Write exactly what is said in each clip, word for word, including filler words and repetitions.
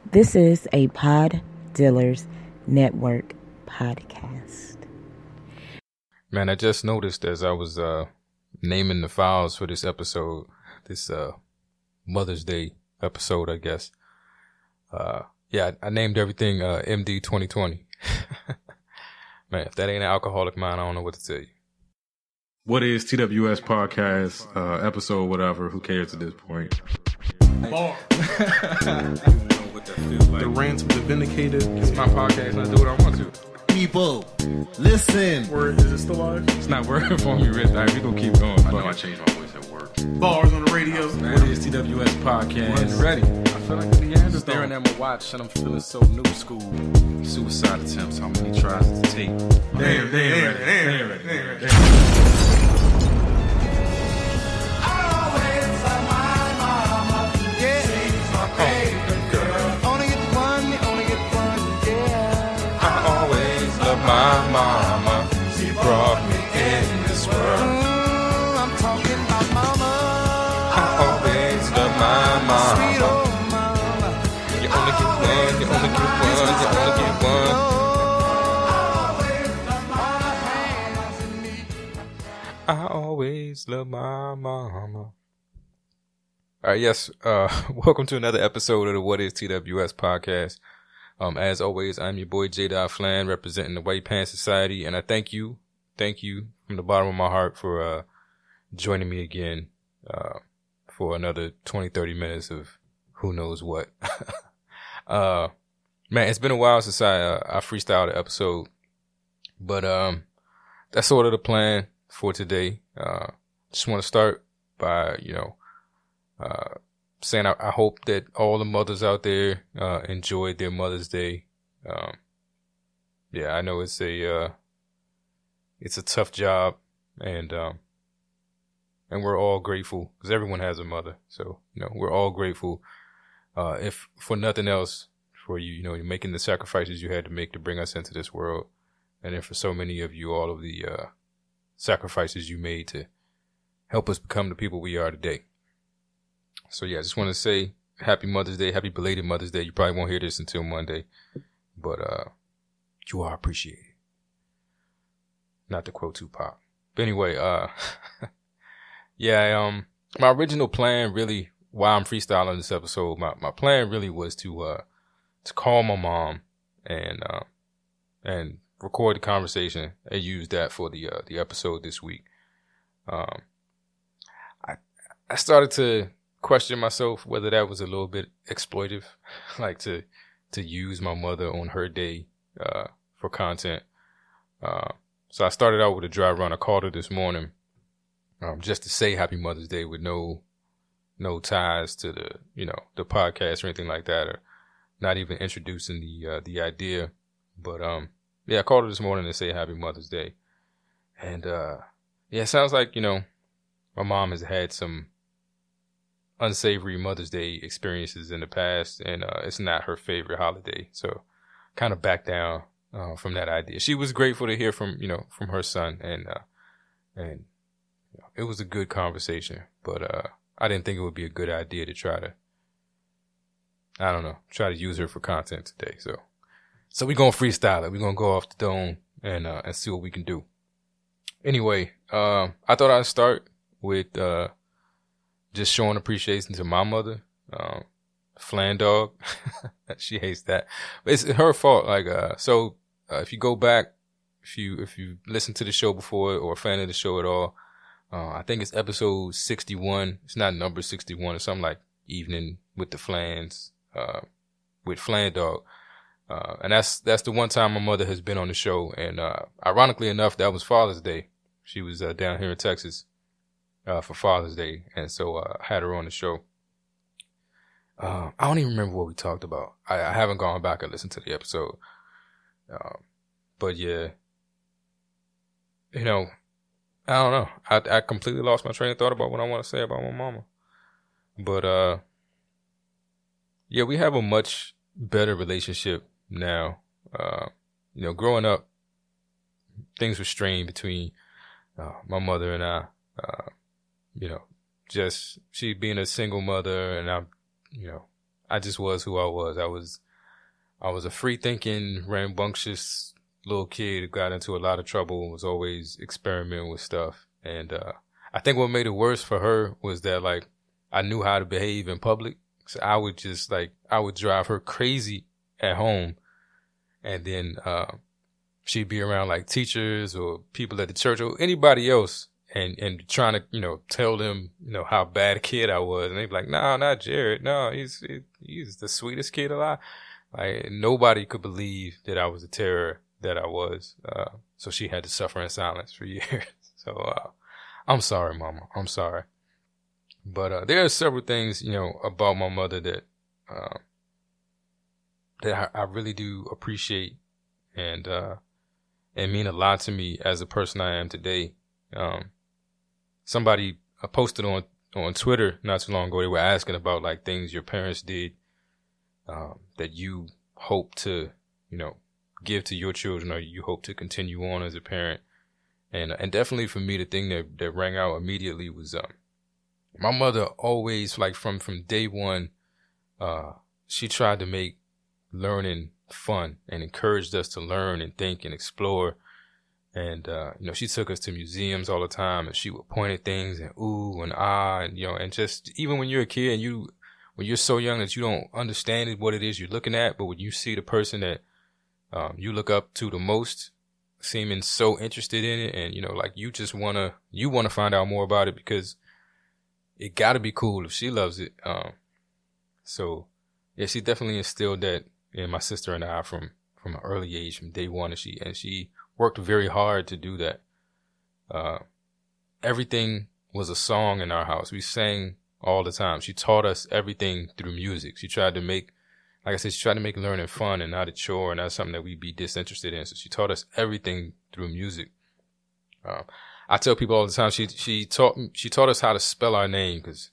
This is a Pod Dealers Network podcast. Man, I just noticed as I was uh, naming the files for this episode, this uh, Mother's Day episode, I guess. Uh, yeah, I, I named everything uh, M D twenty twenty. Man, if that ain't an alcoholic mind, I don't know what to tell you. What is T W S podcast, uh, episode, whatever, who cares at this point? Bar. Like. The rants of the vindicated. It's my podcast and I do what I want to. People, listen. Word, is it still live? It's not working for me, Rich. All right, we gonna keep going. I know I changed my voice at work. Bars on the radio. What is T W S podcast? When ready. I feel like the Neanderthal. Staring at my watch and I'm feeling so new school. Suicide attempts, how many tries to take? Damn, damn, damn, damn, damn, damn. My mama, she brought me in this world. Mm, I'm talking about mama. I always love my mama. Sweet old mama. You only get one, you only get one, you only get one. I always love my mama. All right, yes. Uh, welcome to another episode of the What is T W S podcast. Um, as always, I'm your boy J. Flan, representing the White Pants Society, and I thank you, thank you from the bottom of my heart for uh joining me again uh for another twenty, thirty minutes of who knows what. uh, man, it's been a while since I uh, I freestyled an episode, but um, that's sort of the plan for today. Uh, just want to start by you know uh. saying I, I hope that all the mothers out there uh, enjoyed their Mother's Day. Um, yeah, I know it's a uh, it's a tough job, and um, and we're all grateful because everyone has a mother. So you know we're all grateful, uh, if for nothing else, for you. You know, you're making the sacrifices you had to make to bring us into this world, and then for so many of you, all of the uh, sacrifices you made to help us become the people we are today. So yeah, I just want to say happy Mother's Day, happy belated Mother's Day. You probably won't hear this until Monday, but uh, you are appreciated. Not to quote Tupac, but anyway, uh, yeah, um, my original plan really, while I'm freestyling this episode, my my plan really was to uh to call my mom and uh and record the conversation and use that for the uh the episode this week. Um, I I started to question myself whether that was a little bit exploitive, like to to use my mother on her day uh for content. Uh, so I started out with a dry run. I called her this morning um just to say happy Mother's Day with no no ties to the you know the podcast or anything like that, or not even introducing the uh, the idea. But um yeah, I called her this morning to say happy Mother's Day, and uh yeah, it sounds like you know my mom has had some unsavory Mother's Day experiences in the past, and uh, it's not her favorite holiday. So kind of back down uh, from that idea. She was grateful to hear from, you know, from her son, and uh, and you know, it was a good conversation, but uh, I didn't think it would be a good idea to try to, I don't know, try to use her for content today. So, so we're going to freestyle it. We're going to go off the dome and, uh, and see what we can do. Anyway, um, I thought I'd start with, uh, just showing appreciation to my mother, um, Flan Dog. She hates that, but it's her fault. Like, uh, so, uh, if you go back, if you, if you listen to the show before or a fan of the show at all, uh, I think it's episode sixty-one. It's not number sixty-one. It's something like Evening with the Flans, uh, with Flan Dog. Uh, and that's, that's the one time my mother has been on the show. And, uh, ironically enough, that was Father's Day. She was, uh, down here in Texas. Uh, for Father's Day, and so uh, I had her on the show. Uh, I don't even remember what we talked about. I, I haven't gone back and listened to the episode. Um, but yeah, you know, I don't know. I, I completely lost my train of thought about what I want to say about my mama. But uh, yeah, we have a much better relationship now. Uh, you know, growing up, things were strained between uh, my mother and I. Uh, you know, just she being a single mother, and I'm, you know, I just was who I was. I was, I was a free thinking, rambunctious little kid who got into a lot of trouble and was always experimenting with stuff. And, uh, I think what made it worse for her was that, like, I knew how to behave in public. So I would just, like, I would drive her crazy at home. And then, uh, she'd be around, like, teachers or people at the church or anybody else and, and trying to, you know, tell them, you know, how bad a kid I was. And they'd be like, no, not Jared. No, he's, he's the sweetest kid alive. Like, nobody could believe that I was the terror that I was. Uh, so she had to suffer in silence for years. So, uh, I'm sorry, Mama. I'm sorry. But, uh, there are several things, you know, about my mother that, uh, that I, I really do appreciate and, uh, and mean a lot to me as a person I am today. Um, somebody uh, posted on, on Twitter not too long ago, they were asking about, like, things your parents did, um, that you hope to, you know, give to your children or you hope to continue on as a parent. And, and definitely for me, the thing that, that rang out immediately was, um, my mother always, like, from, from day one, uh, she tried to make learning fun and encouraged us to learn and think and explore. And, uh, you know, she took us to museums all the time and she would point at things and ooh and ah, and, you know, and just even when you're a kid and you, when you're so young that you don't understand what it is you're looking at, but when you see the person that, um, you look up to the most, seeming so interested in it and, you know, like you just want to, you want to find out more about it because it got to be cool if she loves it. Um, so yeah, she definitely instilled that in my sister and I from, from an early age, from day one. And she, and she worked very hard to do that. Uh, everything was a song in our house. We sang all the time. She taught us everything through music. She tried to make, like I said, she tried to make learning fun and not a chore and not something that we'd be disinterested in. So she taught us everything through music. Um, I tell people all the time, she, she taught, she taught us how to spell our name because,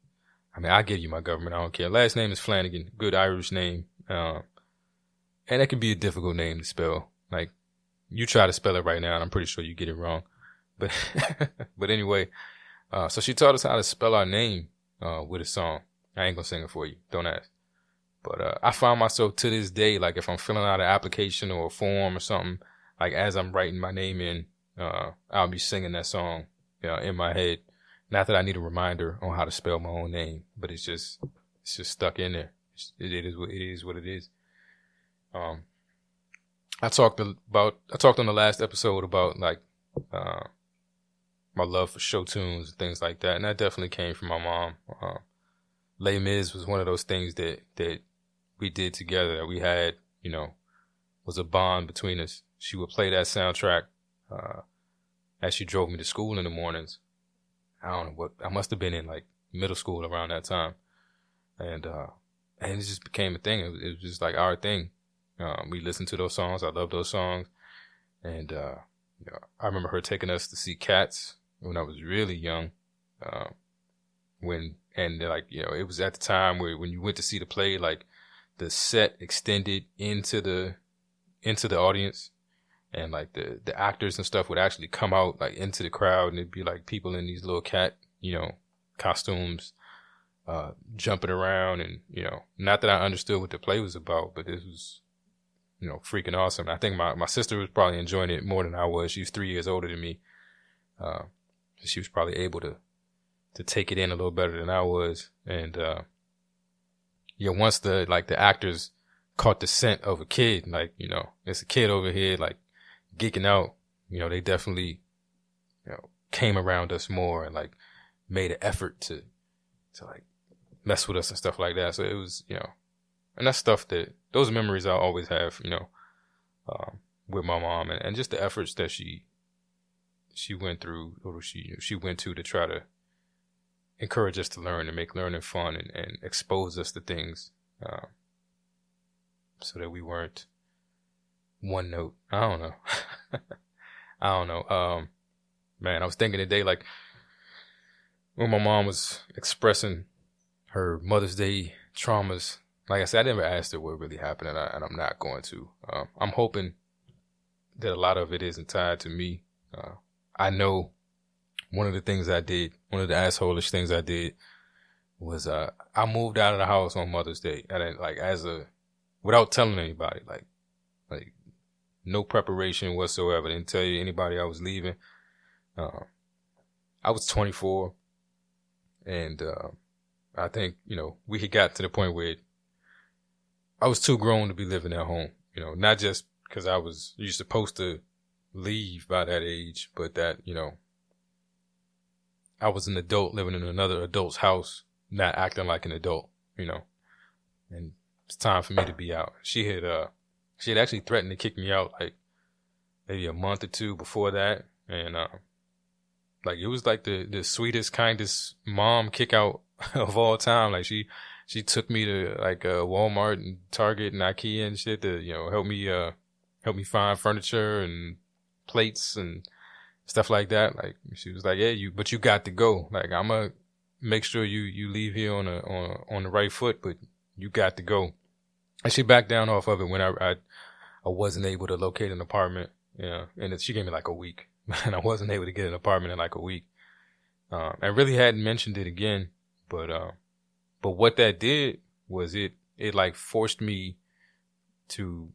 I mean, I give you my government. I don't care. Last name is Flanagan. Good Irish name. Um, and that can be a difficult name to spell. Like, you try to spell it right now and I'm pretty sure you get it wrong. But, but anyway, uh, so she taught us how to spell our name, uh, with a song. I ain't gonna sing it for you. Don't ask. But, uh, I find myself to this day, like if I'm filling out an application or a form or something, like as I'm writing my name in, uh, I'll be singing that song, you know, in my head. Not that I need a reminder on how to spell my own name, but it's just, it's just stuck in there. It's, it, it is what it is what it is. Um, I talked about, I talked on the last episode about like, uh, my love for show tunes and things like that. And that definitely came from my mom. Uh, Les Mis was one of those things that, that we did together that we had, you know, was a bond between us. She would play that soundtrack, uh, as she drove me to school in the mornings. I don't know what, I must have been in like middle school around that time. And, uh, and it just became a thing. It was, it was just like our thing. Um, we listened to those songs. I love those songs. And, uh, you know, I remember her taking us to see Cats when I was really young. Um, when, and like, you know, it was at the time where when you went to see the play, like the set extended into the, into the audience. And like the, the actors and stuff would actually come out like into the crowd and it'd be like people in these little cat, you know, costumes, uh, jumping around and, you know, not that I understood what the play was about, but this was, you know, freaking awesome. I think my, my sister was probably enjoying it more than I was. She was three years older than me. Uh, she was probably able to, to take it in a little better than I was. And, uh, yeah, once the, like the actors caught the scent of a kid, like, you know, it's a kid over here, like, geeking out, you know, they definitely, you know, came around us more and like made an effort to, to like mess with us and stuff like that. So it was, you know, and that's stuff that, those memories I always have, you know, um, with my mom and, and just the efforts that she, she went through or she, she went to to try to encourage us to learn and make learning fun and, and expose us to things, uh, so that we weren't one note. I don't know. I don't know. Um, man, I was thinking today, like when my mom was expressing her Mother's Day traumas, like I said, I never asked her what really happened and, I, and I'm not going to. Um, I'm hoping that a lot of it isn't tied to me. Uh, I know one of the things I did, one of the asshole-ish things I did was uh, I moved out of the house on Mother's Day. I didn't, like, as a, without telling anybody, like, like, no preparation whatsoever. Didn't tell you anybody I was leaving. Uh, I was twenty-four, and uh, I think, you know, we had got to the point where I was too grown to be living at home. You know, not just because I was, you're supposed to leave by that age, but that, you know, I was an adult living in another adult's house, not acting like an adult, you know, and it's time for me to be out. She had, uh, she had actually threatened to kick me out like maybe a month or two before that. And, uh, like, it was like the, the sweetest, kindest mom kick out of all time. Like, she, she took me to like, uh, Walmart and Target and IKEA and shit to, you know, help me, uh, help me find furniture and plates and stuff like that. Like, she was like, yeah, you, but you got to go. Like, I'm gonna make sure you, you leave here on a, on, on the right foot, but you got to go. And she backed down off of it when I, I, I wasn't able to locate an apartment. Yeah. And it, she gave me like a week and I wasn't able to get an apartment in like a week. Um, I really hadn't mentioned it again, but, uh, but what that did was it, it like forced me to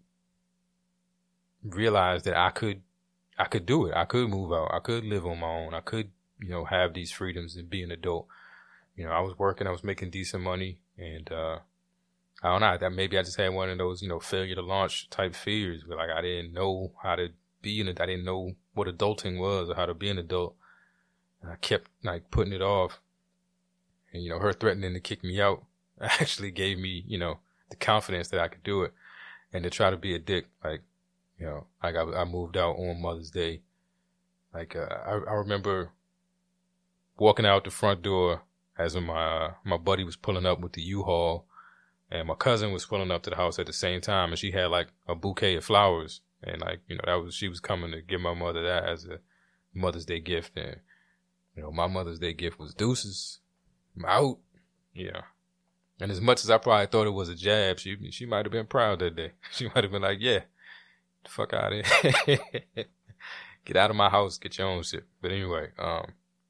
realize that I could, I could do it. I could move out. I could live on my own. I could, you know, have these freedoms and be an adult. You know, I was working, I was making decent money, and, uh, I don't know, that maybe I just had one of those, you know, failure to launch type fears where like I didn't know how to be an, I didn't know what adulting was or how to be an adult. And I kept like putting it off. And, you know, her threatening to kick me out actually gave me, you know, the confidence that I could do it. And to try to be a dick, like, you know, like I, I moved out on Mother's Day. Like, uh, I, I remember walking out the front door as my, uh, my buddy was pulling up with the U-Haul. And my cousin was pulling up to the house at the same time, and she had like a bouquet of flowers, and like, you know, that was, she was coming to give my mother that as a Mother's Day gift. And, you know, my Mother's Day gift was deuces. I'm out. Yeah. And as much as I probably thought it was a jab, she, she might have been proud that day. She might have been like, yeah, the fuck out of here. Get out of my house, get your own shit. But anyway, um,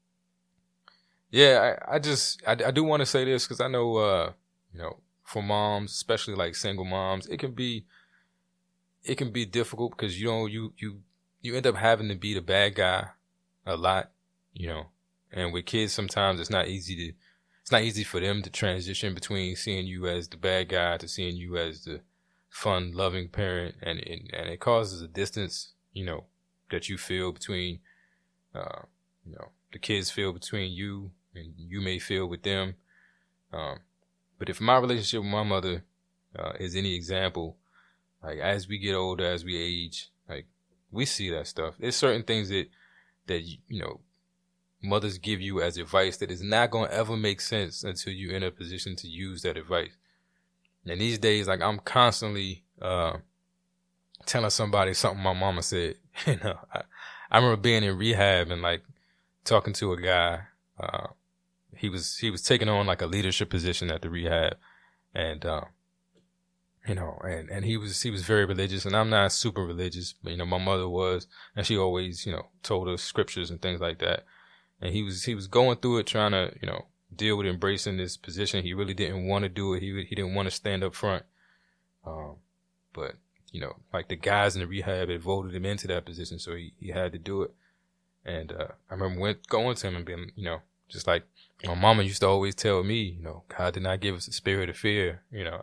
yeah, I, I just, I, I do want to say this because I know, uh, you know, for moms, especially like single moms, it can be, it can be difficult because, you know, you, you, you end up having to be the bad guy a lot, you know, and with kids, sometimes it's not easy to, it's not easy for them to transition between seeing you as the bad guy to seeing you as the fun, loving parent. And, and, and it causes a distance, you know, that you feel between, uh, you know, the kids feel between you and you may feel with them. Um, But if my relationship with my mother uh, is any example, like as we get older, as we age, like we see that stuff. There's certain things that, that, you know, mothers give you as advice that is not going to ever make sense until you're in a position to use that advice. And these days, like I'm constantly uh, telling somebody something my mama said. You know, I, I remember being in rehab and like talking to a guy. Uh, He was, he was taking on like a leadership position at the rehab, and, um, you know, and, and he was, he was very religious, and I'm not super religious, but, you know, my mother was, and she always, you know, told us scriptures and things like that. And he was, he was going through it, trying to, you know, deal with embracing this position. He really didn't want to do it. He, he didn't want to stand up front. Um, but, you know, like the guys in the rehab had voted him into that position, so he, he had to do it. And, uh, I remember went, going to him and being, you know, just like, my mama used to always tell me, you know, God did not give us a spirit of fear, you know.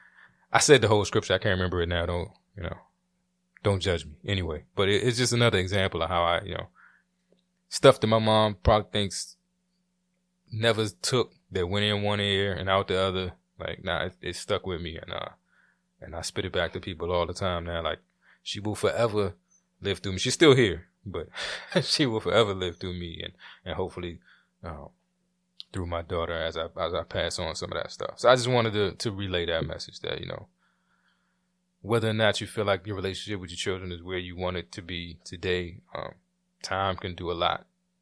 I said the whole scripture. I can't remember it now. Don't, you know, don't judge me. Anyway, but it, it's just another example of how I, you know, stuff that my mom probably thinks never took, that went in one ear and out the other. Like, nah, it, it stuck with me. And, uh, and I spit it back to people all the time now. Like, she will forever live through me. She's still here, but she will forever live through me, and, and hopefully, um, through my daughter as I as I pass on some of that stuff. So I just wanted to to relay that message that, you know, whether or not you feel like your relationship with your children is where you want it to be today, um, time can do a lot.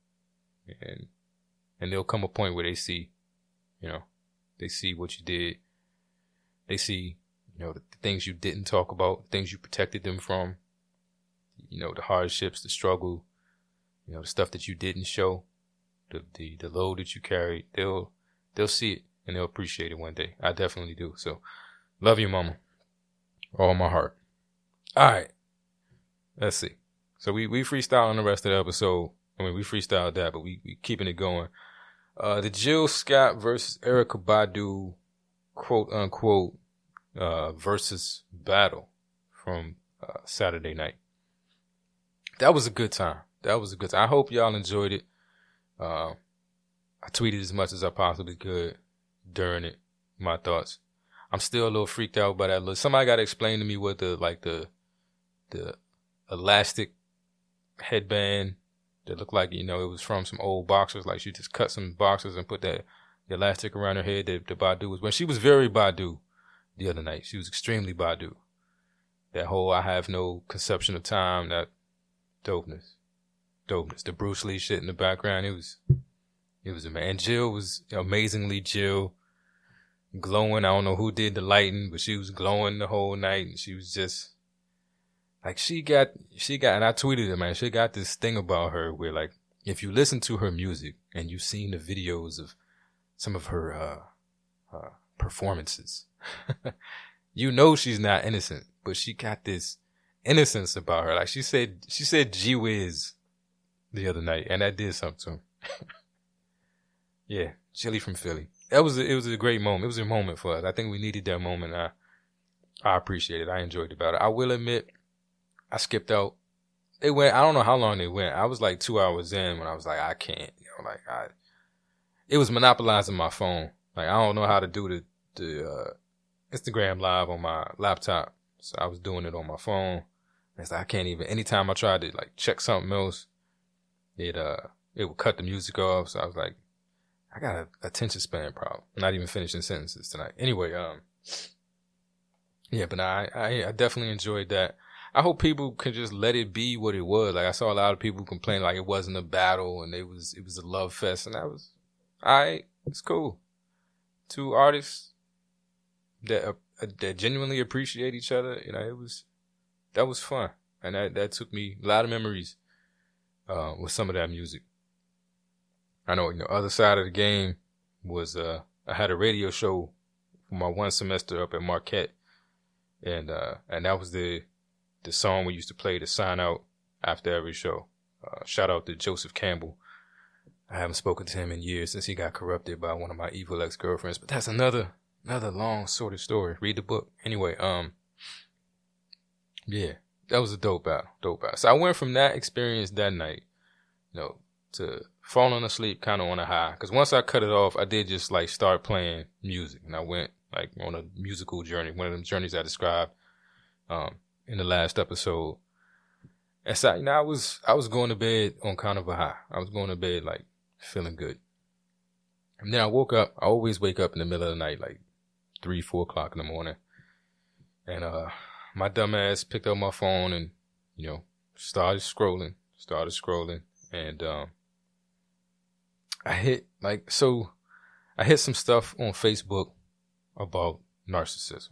And and there'll come a point where they see, you know, they see what you did. They see, you know, the, the things you didn't talk about, the things you protected them from, you know, the hardships, the struggle, you know, the stuff that you didn't show. The, the the load that you carried, they'll they'll see it, and they'll appreciate it one day. I definitely do. So, love you, mama. All my heart. All right. Let's see. So we, we freestyle on the rest of the episode. I mean, we freestyled that, but we, we keeping it going. Uh, the Jill Scott versus Erykah Badu, quote unquote, uh, versus battle from uh, Saturday night. That was a good time. That was a good time. I hope y'all enjoyed it. Uh, I tweeted as much as I possibly could during it. My thoughts. I'm still a little freaked out by that look. Somebody got to explain to me what the, like the, the elastic headband that looked like, you know, it was from some old boxers. Like she just cut some boxers and put that elastic around her head that the Badu was wearing. She was very Badu the other night. She was extremely Badu. That whole I have no conception of time, that dopeness. Dopeness. The Bruce Lee shit in the background. It was, it was amazing. And Jill was amazingly Jill. Glowing. I don't know who did the lighting, but she was glowing the whole night. And she was just, like, she got, she got, and I tweeted it, man, she got this thing about her where, like, if you listen to her music and you've seen the videos of some of her, uh, uh, performances, you know she's not innocent, but she got this innocence about her. Like, she said, she said gee whiz the other night, and that did something to him. Yeah, Chili from Philly. That was, a, it was a great moment. It was a moment for us. I think we needed that moment. I, I appreciate it. I enjoyed it about it. I will admit, I skipped out. They went, I don't know how long they went. I was like two hours in when I was like, I can't, you know, like I, it was monopolizing my phone. Like, I don't know how to do the, the, uh, Instagram live on my laptop. So I was doing it on my phone. It's like, I can't even, anytime I tried to like check something else, it, uh, it would cut the music off. So I was like, I got an attention span problem. I'm not even finishing sentences tonight. Anyway, um, yeah, but I, I, I definitely enjoyed that. I hope people can just let it be what it was. Like, I saw a lot of people complain like it wasn't a battle and it was, it was a love fest, and that was, alright, it's cool. Two artists that, uh, that genuinely appreciate each other, you know, it was, that was fun. And that, that took me a lot of memories, uh, with some of that music. I know, you know, other side of the game was, uh, I had a radio show for my one semester up at Marquette. And, uh, and that was the, the song we used to play to sign out after every show. Uh, shout out to Joseph Campbell. I haven't spoken to him in years since he got corrupted by one of my evil ex-girlfriends, but that's another, another long sort of story. Read the book. Anyway, um, yeah, that was a dope battle, dope battle. So I went from that experience that night, you know, to falling asleep kind of on a high. Cause once I cut it off, I did just like start playing music, and I went like on a musical journey, one of them journeys I described, um, in the last episode. And so, you know, I was, I was going to bed on kind of a high. I was going to bed like feeling good. And then I woke up. I always wake up in the middle of the night, like three, four o'clock in the morning. And, uh, my dumb ass picked up my phone and, you know, started scrolling, started scrolling. And, um, I hit like, so I hit some stuff on Facebook about narcissism.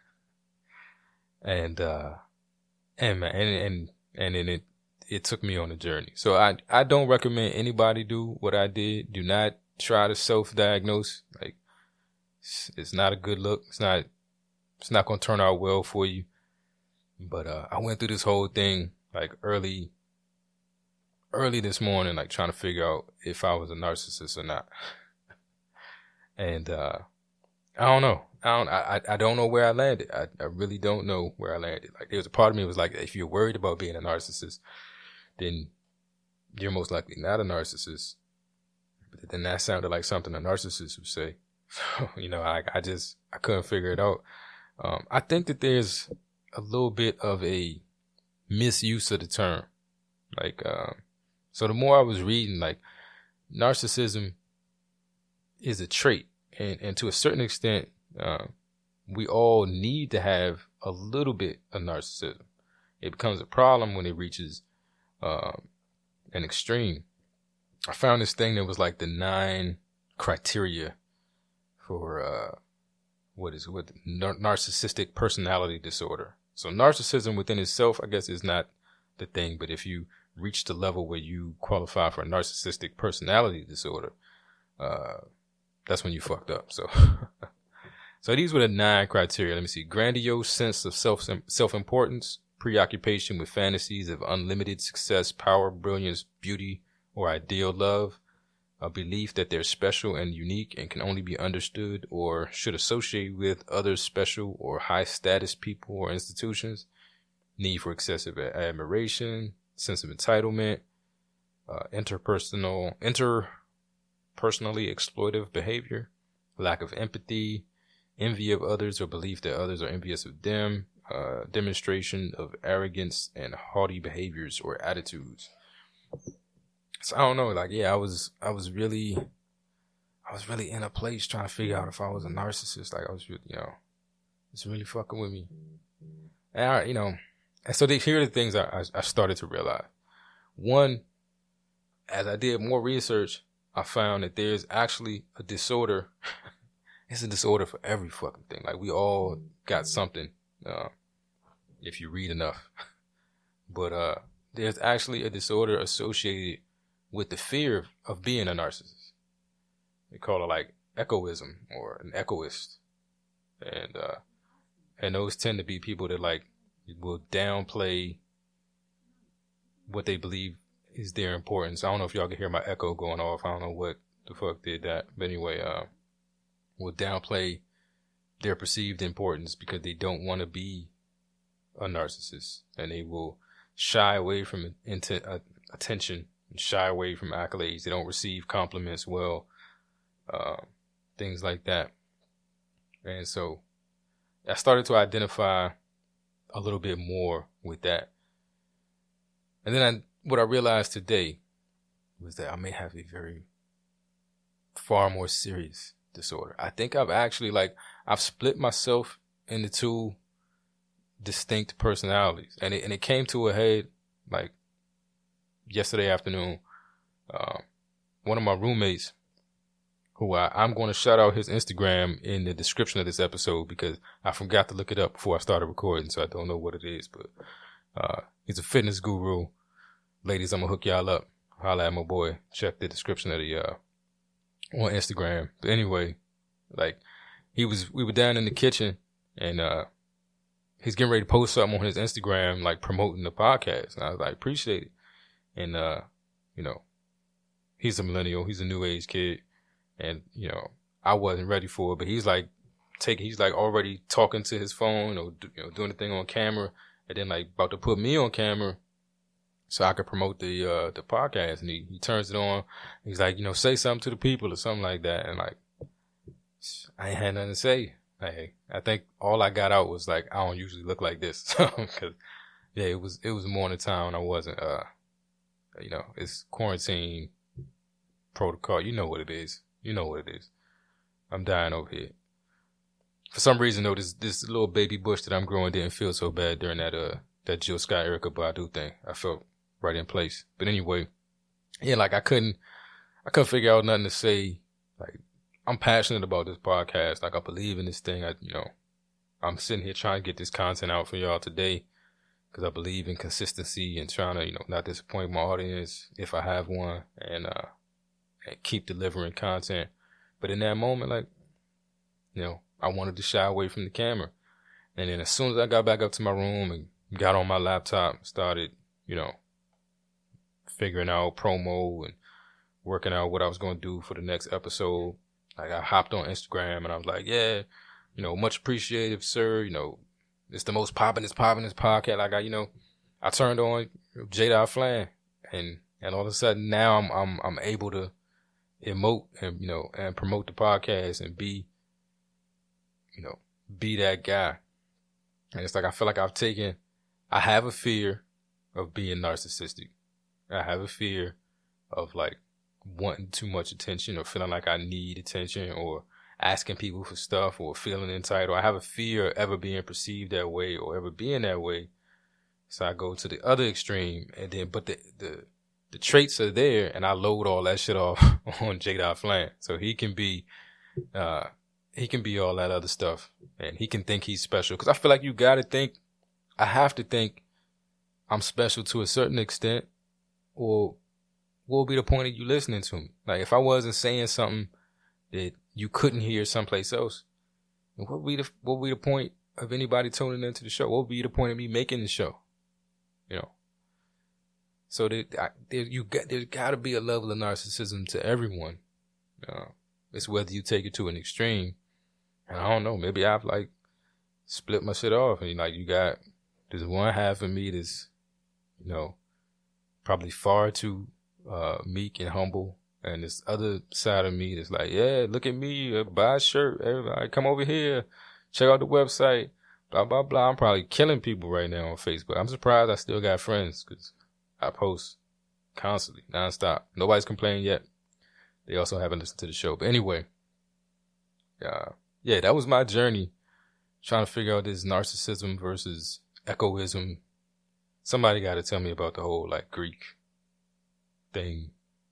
And, uh, and man, and, and, and then it, it took me on a journey. So I, I don't recommend anybody do what I did. Do not try to self-diagnose. Like, it's, it's not a good look. It's not, it's not going to turn out well for you. But, uh, I went through this whole thing like early, early this morning, like trying to figure out if I was a narcissist or not. And, uh, I don't know. I don't, I, I don't know where I landed. I, I really don't know where I landed. Like, there was a part of me that was like, if you're worried about being a narcissist, then you're most likely not a narcissist. But then that sounded like something a narcissist would say. So, you know, I, I just, I couldn't figure it out. Um, I think that there's a little bit of a misuse of the term. Like, um, so the more I was reading, like, narcissism is a trait. And, and to a certain extent, uh, we all need to have a little bit of narcissism. It becomes a problem when it reaches, uh, an extreme. I found this thing that was like the nine criteria for, uh, what is it, what, nar- narcissistic personality disorder. So narcissism within itself, I guess, is not the thing, but if you reach the level where you qualify for a narcissistic personality disorder, uh, that's when you fucked up. So, so these were the nine criteria. Let me see. Grandiose sense of self, self-importance, preoccupation with fantasies of unlimited success, power, brilliance, beauty, or ideal love, a belief that they're special and unique and can only be understood or should associate with other special or high status people or institutions, need for excessive admiration, sense of entitlement, uh, interpersonal, interpersonally exploitive behavior, lack of empathy, envy of others or belief that others are envious of them, uh, demonstration of arrogance and haughty behaviors or attitudes. So I don't know, like, yeah, I was, I was really, I was really in a place trying to figure out if I was a narcissist. Like, I was, really, you know, it's really fucking with me. And I, you know, and so they, here are the things I, I, I started to realize. One, as I did more research, I found that there's actually a disorder. It's a disorder for every fucking thing. Like, we all got something, uh, if you read enough. But, uh, there's actually a disorder associated with the fear of, of being a narcissist. They call it like egoism or an egoist. And, uh, and those tend to be people that like will downplay what they believe is their importance. I don't know if y'all can hear my echo going off. I don't know what the fuck did that. But anyway, uh, will downplay their perceived importance because they don't want to be a narcissist, and they will shy away from int- uh, attention, and shy away from accolades. They don't receive compliments well, uh, things like that. And so I started to identify a little bit more with that. And then I, what I realized today was that I may have a very far more serious disorder. I think I've actually like, I've split myself into two distinct personalities. And it, and it came to a head like yesterday afternoon. Um, one of my roommates, who I, I'm going to shout out his Instagram in the description of this episode because I forgot to look it up before I started recording, so I don't know what it is. But uh, he's a fitness guru. Ladies, I'm going to hook y'all up. Holla at my boy. Check the description of the uh, on Instagram. But anyway, like he was, we were down in the kitchen and uh, he's getting ready to post something on his Instagram, like promoting the podcast. And I was like, appreciate it. And, uh, you know, he's a millennial. He's a new age kid. And, you know, I wasn't ready for it, but he's like taking, he's like already talking to his phone or, you know, doing the thing on camera and then like about to put me on camera so I could promote the, uh, the podcast. And he, he turns it on. He's like, you know, say something to the people or something like that. And like, I ain't had nothing to say. Like, I think all I got out was like, I don't usually look like this. Cause yeah, it was, it was morning time. I wasn't, uh, you know, it's quarantine protocol. You know what it is. You know what it is. I'm dying over here. For some reason, though, this this little baby bush that I'm growing didn't feel so bad during that uh that Jill Scott Erykah Badu thing. I felt right in place. But anyway, yeah, like I couldn't I couldn't figure out nothing to say. Like, I'm passionate about this podcast. Like, I believe in this thing. I you know, I'm sitting here trying to get this content out for y'all today because I believe in consistency and trying to, you know, not disappoint my audience if I have one, and uh and keep delivering content. But in that moment, like, you know, I wanted to shy away from the camera. And then as soon as I got back up to my room and got on my laptop, started, you know, figuring out promo and working out what I was going to do for the next episode, like I hopped on Instagram and I was like, yeah, you know, much appreciated, sir. You know, it's the most poppin'est, poppin'est podcast. Like I, you know, I turned on J. Flan and, and all of a sudden now I'm, I'm, I'm able to emote and, you know, and promote the podcast and be, you know, be that guy. And it's like, I feel like I've taken, I have a fear of being narcissistic. I have a fear of like wanting too much attention or feeling like I need attention or asking people for stuff or feeling entitled. I have a fear of ever being perceived that way or ever being that way. So I go to the other extreme and then, but the, the, The traits are there, and I load all that shit off on J. Flan. So he can be, uh, he can be all that other stuff, and he can think he's special. Because I feel like you gotta think, I have to think I'm special to a certain extent, or what will be the point of you listening to me? Like, if I wasn't saying something that you couldn't hear someplace else. And what would be the what would be the point of anybody tuning into the show? What would be the point of me making the show? You know. So there, I, there you got there's got to be a level of narcissism to everyone. Uh, it's whether you take it to an extreme. And I don't know. Maybe I've like split my shit off, and like you got there's one half of me that's, you know, probably far too uh, meek and humble. And this other side of me that's like, yeah, look at me, uh, buy a shirt, everybody come over here, check out the website, blah, blah, blah. I'm probably killing people right now on Facebook. I'm surprised I still got friends because I post constantly, nonstop. Nobody's complaining yet. They also haven't listened to the show. But anyway, uh, yeah, that was my journey trying to figure out this narcissism versus egoism. Somebody got to tell me about the whole like Greek thing.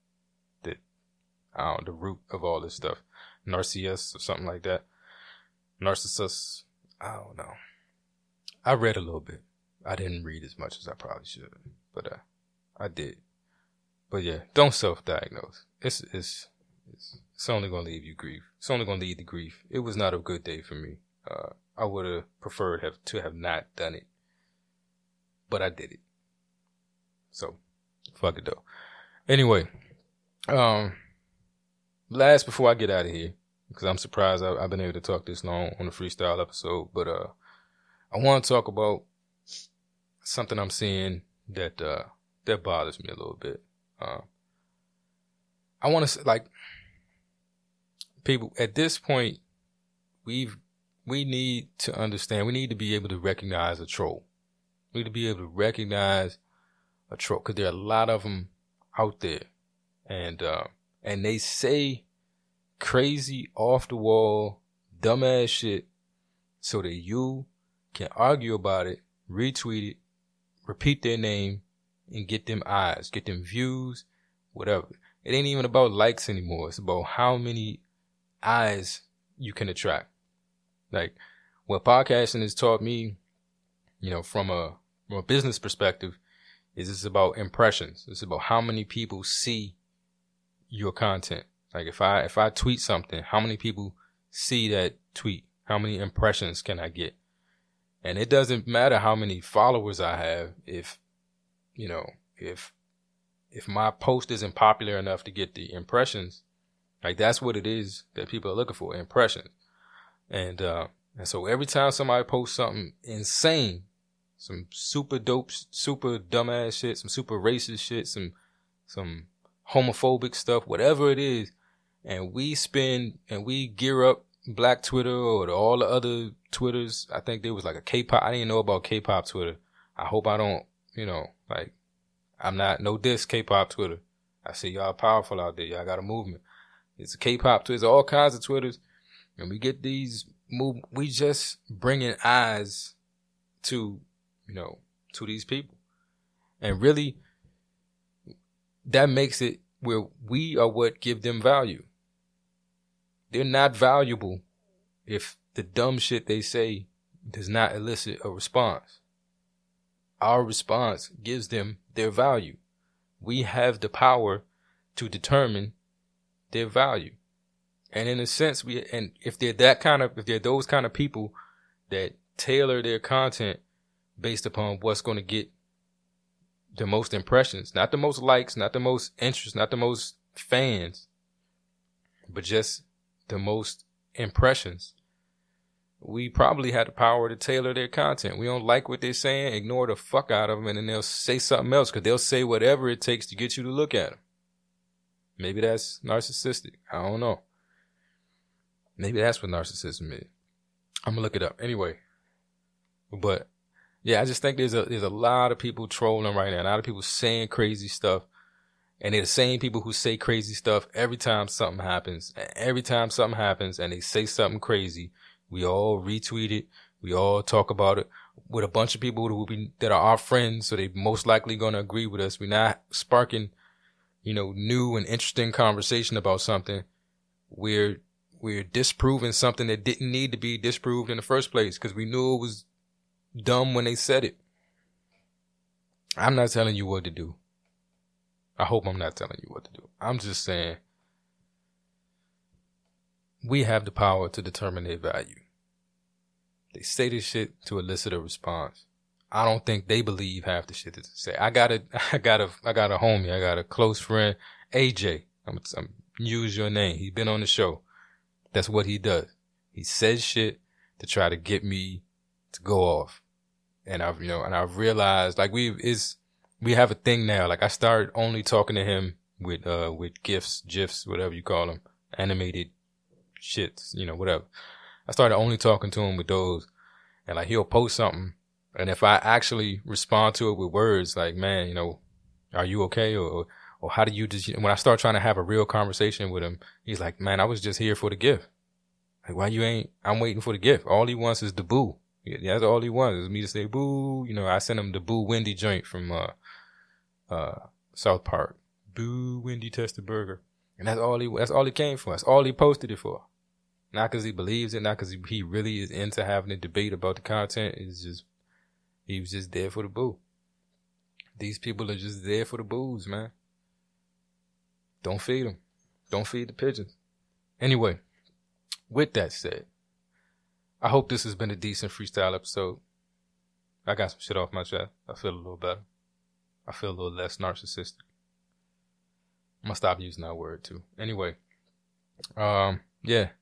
I don't know, the root of all this stuff. Narcissus or something like that. Narcissus. I don't know. I read a little bit. I didn't read as much as I probably should. But uh, I did. But yeah, don't self-diagnose. It's, it's, it's, it's only going to leave you grief. It's only going to lead to grief. It was not a good day for me. Uh, I would have preferred have, to have not done it. But I did it. So, fuck it though. Anyway, um, last before I get out of here, because I'm surprised I, I've been able to talk this long on the freestyle episode, but uh, I want to talk about something I'm seeing that uh, that bothers me a little bit. Uh, I want to like people at this point. We've we need to understand. We need to be able to recognize a troll. We need to be able to recognize a troll because there are a lot of them out there, and. Uh, And they say crazy, off the wall, dumbass shit so that you can argue about it, retweet it, repeat their name, and get them eyes, get them views, whatever. It ain't even about likes anymore. It's about how many eyes you can attract. Like what podcasting has taught me, you know, from a from a business perspective, is it's about impressions. It's about how many people see your content. Like if I if I tweet something, how many people see that tweet? How many impressions can I get? And it doesn't matter how many followers I have if, you know, if if my post isn't popular enough to get the impressions. Like that's what it is that people are looking for, impressions. And uh and so every time somebody posts something insane, some super dope, super dumbass shit, some super racist shit, some some homophobic stuff, whatever it is, and we spend and we gear up Black Twitter or the, all the other Twitters. I think there was like a K-pop. I didn't know about K-pop Twitter. I hope I don't, you know, like I'm not no diss K-pop Twitter. I see y'all powerful out there. Y'all got a movement. It's a K-pop Twitter. All kinds of Twitters, and we get these move. We just bringing eyes to, you know, to these people, and really. That makes it where we are what give them value. They're not valuable if the dumb shit they say does not elicit a response. Our response gives them their value. We have the power to determine their value. And in a sense, we and if they're that kind of if they're those kind of people that tailor their content based upon what's going to get the most impressions, not the most likes, not the most interest, not the most fans, but just the most impressions. We probably had the power to tailor their content. We don't like what they're saying, ignore the fuck out of them, and then they'll say something else because they'll say whatever it takes to get you to look at them. Maybe that's narcissistic. I don't know. Maybe that's what narcissism is. I'm gonna look it up anyway. But yeah, I just think there's a there's a lot of people trolling right now. A lot of people saying crazy stuff. And they're the same people who say crazy stuff every time something happens. Every time something happens and they say something crazy, we all retweet it. We all talk about it with a bunch of people who be, that are our friends. So they most likely going to agree with us. We're not sparking, you know, new and interesting conversation about something. We're, we're disproving something that didn't need to be disproved in the first place because we knew it was dumb when they said it. I'm not telling you what to do. I hope I'm not telling you what to do. I'm just saying we have the power to determine their value. They say this shit to elicit a response. I don't think they believe half the shit that they say. I got a, I got a, I got a homie. I got a close friend, A J. I'm, I'm use your name. He's been on the show. That's what he does. He says shit to try to get me to go off. And I've, you know, and I've realized like we is, we have a thing now. Like I started only talking to him with, uh, with GIFs, GIFs, whatever you call them, animated shits, you know, whatever. I started only talking to him with those, and like he'll post something, and if I actually respond to it with words like, man, you know, are you okay? Or, or how do you just, when I start trying to have a real conversation with him, he's like, man, I was just here for the gift. Like, why you ain't, I'm waiting for the gift. All he wants is the boo. Yeah, that's all he wants is me to say boo. You know, I sent him the Boo Wendy joint from, uh, uh, South Park. Boo Wendy Tested Burger. And that's all he, that's all he came for. That's all he posted it for. Not because he believes it, not because he, he really is into having a debate about the content. It's just, he was just there for the boo. These people are just there for the boos, man. Don't feed them. Don't feed the pigeons. Anyway, with that said, I hope this has been a decent freestyle episode. I got some shit off my chest. I feel a little better. I feel a little less narcissistic. I'm gonna stop using that word too. Anyway, um, yeah.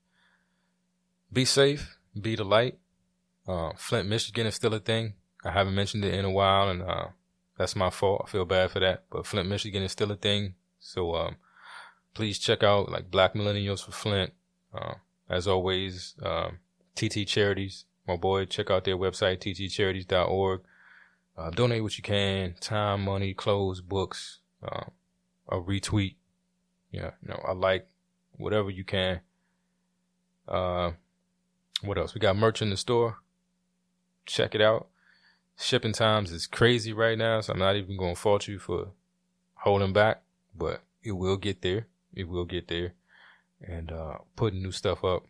Be safe. Be the light. Uh, Flint, Michigan is still a thing. I haven't mentioned it in a while, and uh, that's my fault. I feel bad for that. But Flint, Michigan is still a thing. So um, please check out like Black Millennials for Flint. Uh, as always, um, T T Charities, my boy. Check out their website, t t charities dot org. Uh, donate what you can: time, money, clothes, books, uh, a retweet. Yeah, you know, I like whatever you can. Uh. What else? We got merch in the store. Check it out. Shipping times is crazy right now, so I'm not even going to fault you for holding back, but it will get there. It will get there. And uh, putting new stuff up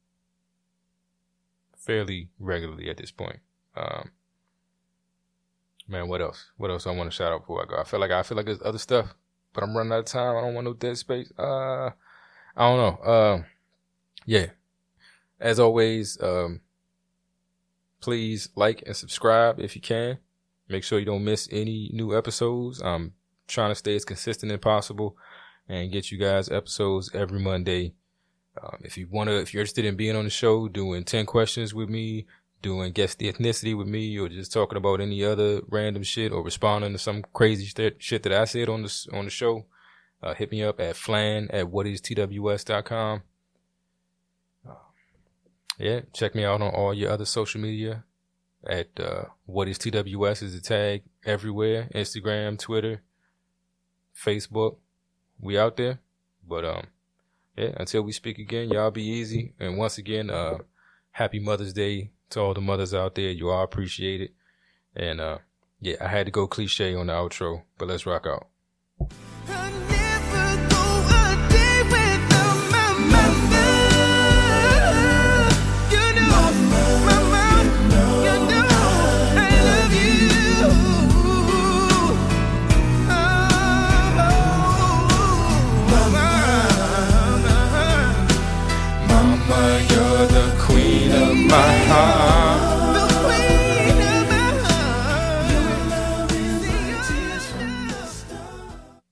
fairly regularly at this point. Um, man, what else? What else I want to shout out before I go? I feel like I feel like there's other stuff, but I'm running out of time. I don't want no dead space. Uh, I don't know. Uh, yeah. As always, um, please like and subscribe if you can. Make sure you don't miss any new episodes. I'm trying to stay as consistent as possible and get you guys episodes every Monday. Um, if you want to, if you're interested in being on the show, doing ten questions with me, doing Guess the Ethnicity with me, or just talking about any other random shit, or responding to some crazy st- shit that I said on the, on the show, uh, hit me up at flan at what is t w s dot com. Yeah, check me out on all your other social media at uh, What is T W S is the tag everywhere. Instagram, Twitter, Facebook. We out there. But um, yeah, until we speak again, y'all be easy. And once again, uh, happy Mother's Day to all the mothers out there. You all appreciate it. And uh, yeah, I had to go cliche on the outro, but let's rock out.